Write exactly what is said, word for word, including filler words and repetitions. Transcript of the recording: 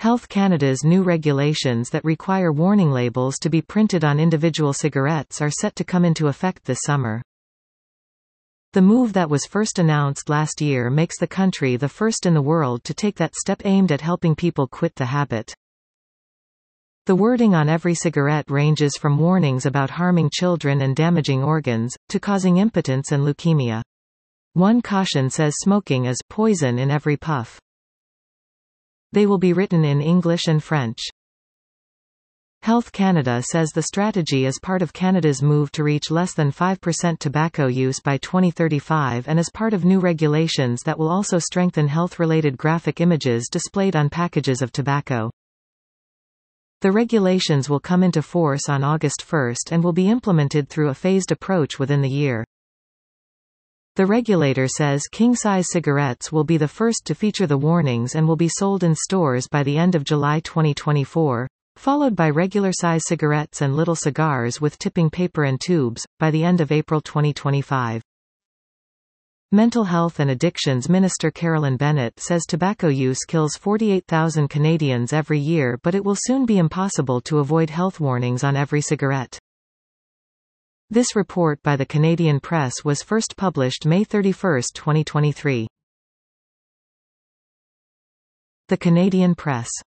Health Canada's new regulations that require warning labels to be printed on individual cigarettes are set to come into effect this summer. The move that was first announced last year makes the country the first in the world to take that step aimed at helping people quit the habit. The wording on every cigarette ranges from warnings about harming children and damaging organs, to causing impotence and leukemia. One caution says smoking is poison in every puff. They will be written in English and French. Health Canada says the strategy is part of Canada's move to reach less than five percent tobacco use by twenty thirty-five and is part of new regulations that will also strengthen health-related graphic images displayed on packages of tobacco. The regulations will come into force on August first and will be implemented through a phased approach within the year. The regulator says king-size cigarettes will be the first to feature the warnings and will be sold in stores by the end of July twenty twenty-four. Followed by regular-size cigarettes and little cigars with tipping paper and tubes, by the end of April twenty twenty-five. Mental Health and Addictions Minister Carolyn Bennett says tobacco use kills forty-eight thousand Canadians every year, but it will soon be impossible to avoid health warnings on every cigarette. This report by the Canadian Press was first published May thirty-first, twenty twenty-three. The Canadian Press.